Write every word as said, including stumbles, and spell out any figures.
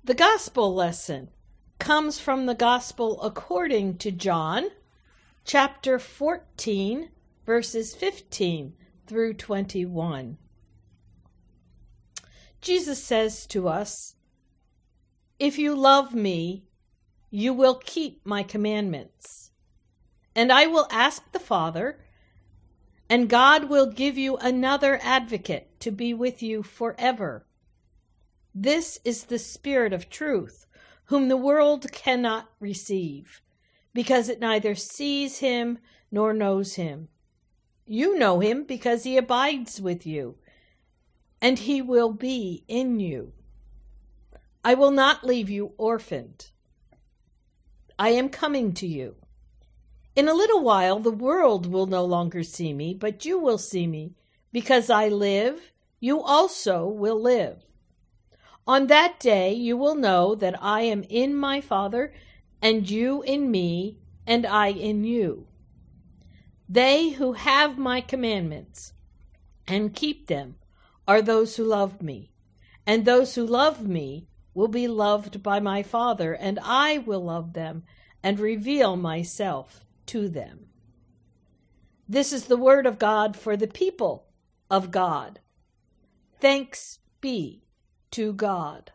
The gospel lesson comes from the gospel according to John, chapter fourteen, verses fifteen through twenty-one. Jesus says to us, "If you love me, you will keep my commandments. And I will ask the Father, and God will give you another advocate to be with you forever. This is the Spirit of truth, whom the world cannot receive, because it neither sees him nor knows him. You know him because he abides with you, and he will be in you. I will not leave you orphaned. I am coming to you. In a little while the world will no longer see me, but you will see me. Because I live, you also will live. On that day you will know that I am in my Father, and you in me, and I in you. They who have my commandments and keep them are those who love me, and those who love me will be loved by my Father, and I will love them and reveal myself to them." This is the word of God for the people of God. Thanks be to God.